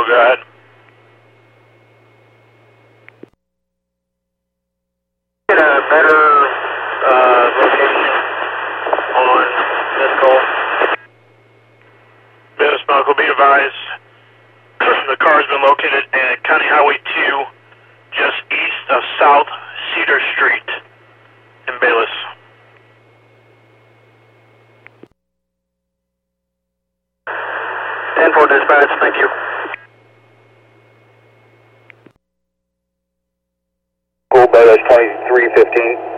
Smoke, go ahead. Get a better location on this call. Baylor Smoke will be advised. The car has been located at County Highway 2, just east of South Cedar Street in Bayless. 10-4 dispatch, thank you. Cool, Bayless 2315.